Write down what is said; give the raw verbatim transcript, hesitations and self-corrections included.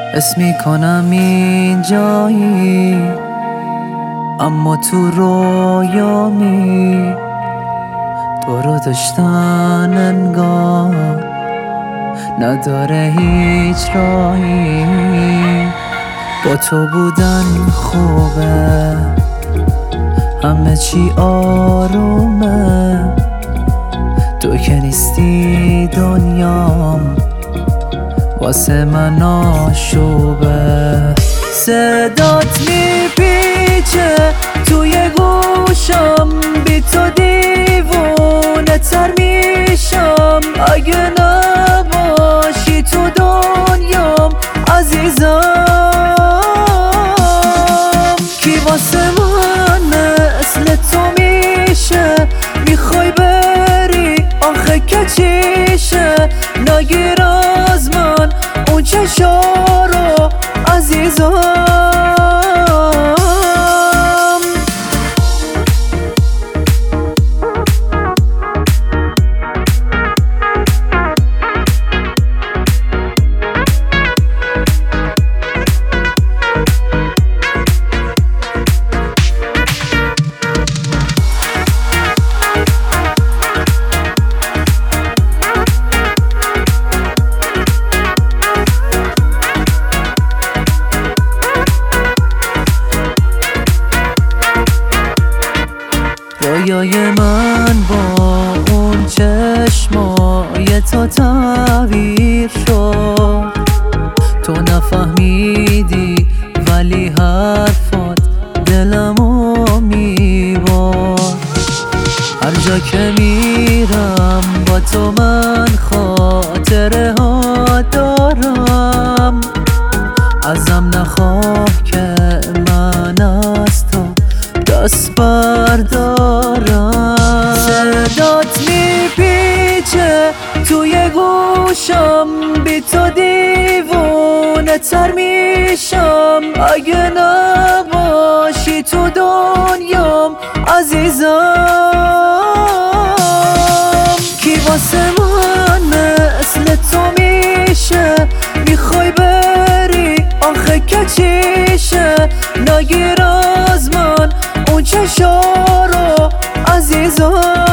اسم میکنم این جایی، اما تو رویامی تو رو داشتن انگار نداره هیچ راهی. با تو بودن خوبه، همه چی آرومه، تو که نیستی دنیام واسه من آشوبه. صدات میپیچه توی گوشم، بی تو دیوونه تر میشم. اگه نباشی تو دنیام عزیزم، کی واسه من مثل تو میشه؟ میخوای بری آخه که چیشه؟ نگیر از من اون چشا رو عزیزم. رویای من با اون چشمای تو تعبیر شد، تو نفهمیدی ولی حرفات دلمو میبرد. هر جا که میرم با تو من خاطره ها دارم، ازم نخواه که من از تو دست بردارم. صدات میپیچه توی گوشم، بی تو دیوونه تر میشم. اگه نباشی تو دنیام عزیزم، کی واسه من مثل تو میشه؟ میخوای بری آخه که چیشه؟ نگیر از من اون چشا رو عزیزم.